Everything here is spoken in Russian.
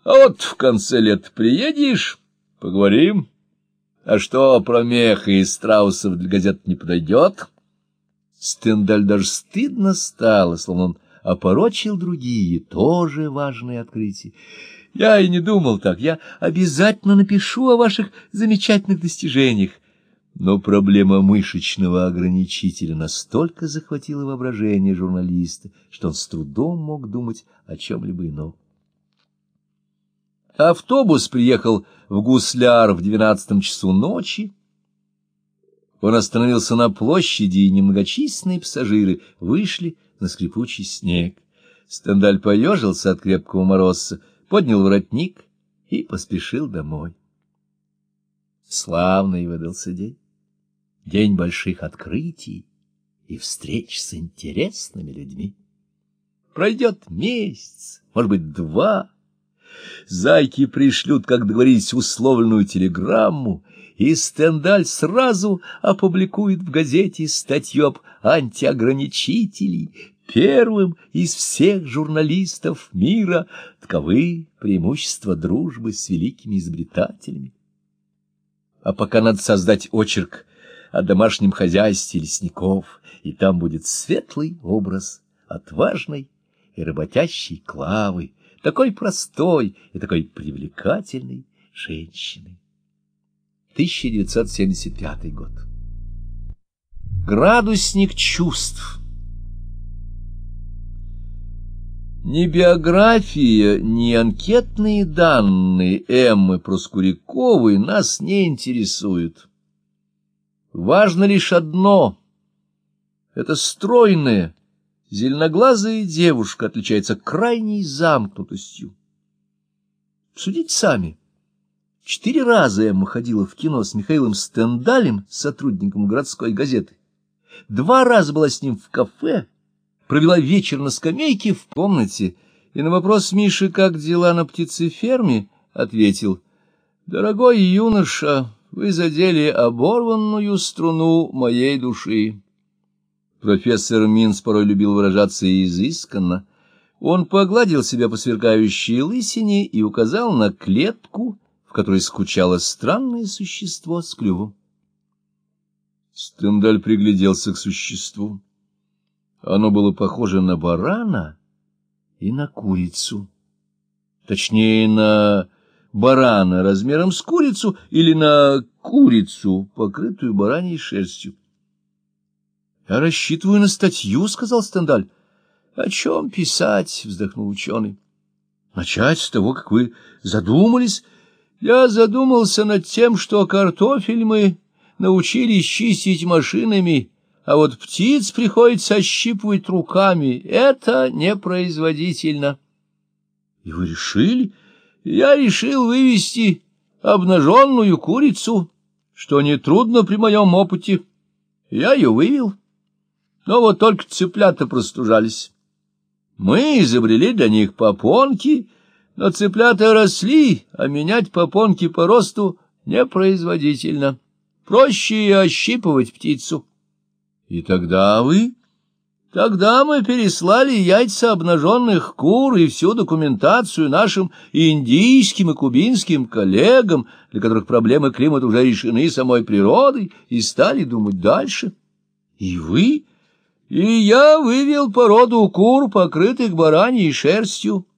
А вот в конце лет приедешь, поговорим. А что, про меха и страусов для газет не подойдет? Стендаль даже стыдно стало, словно он опорочил другие, тоже важные открытия. Я и не думал так, я обязательно напишу о ваших замечательных достижениях. Но проблема мышечного ограничителя настолько захватила воображение журналиста, что он с трудом мог думать о чем-либо ином. Автобус приехал в Гусляр в 12 часу ночи. Он остановился на площади, и немногочисленные пассажиры вышли на скрипучий снег. Стендаль поежился от крепкого мороза, поднял воротник и поспешил домой. Славный выдался день. День больших открытий и встреч с интересными людьми. Пройдет месяц, может быть, 2. Зайки пришлют, как договорились, условленную телеграмму, и Стендаль сразу опубликует в газете статью об антиограничителей. Первым из всех журналистов мира. Таковы преимущества дружбы с великими изобретателями. А пока надо создать очерк о домашнем хозяйстве лесников, и там будет светлый образ отважной и работящей Клавы, такой простой и такой привлекательной женщины. 1975 год. Градусник чувств. Ни биография, ни анкетные данные Эммы Проскуряковой нас не интересуют. Важно лишь одно — это стройная, зеленоглазая девушка отличается крайней замкнутостью. Судите сами. 4 раза Эмма ходила в кино с Михаилом Стендалем, сотрудником городской газеты. 2 раза была с ним в кафе, провела вечер на скамейке в комнате, и на вопрос Миши, как дела на птицеферме, ответил: «Дорогой юноша, вы задели оборванную струну моей души». Профессор Минц порой любил выражаться изысканно. Он погладил себя по сверкающей лысине и указал на клетку, в которой скучало странное существо с клювом. Стендаль пригляделся к существу. Оно было похоже на барана и на курицу. Точнее, на барана размером с курицу или на курицу, покрытую бараньей шерстью. — Я рассчитываю на статью, — сказал Стендаль. — О чем писать? — вздохнул ученый. — Начать с того, как вы задумались. Я задумался над тем, что картофель мы научились чистить машинами, а вот птиц приходится ощипывать руками. Это непроизводительно. — И вы решили? — Я решил вывести обнаженную курицу, что нетрудно при моем опыте. Я ее вывел. Но вот только цыплята простужались. Мы изобрели для них попонки, но цыплята росли, а менять попонки по росту непроизводительно. Проще ощипывать птицу. И тогда вы? Тогда мы переслали яйца обнаженных кур и всю документацию нашим индийским и кубинским коллегам, для которых проблемы климата уже решены самой природой, и стали думать дальше. И вы? И я вывел породу кур, покрытых бараньей шерстью.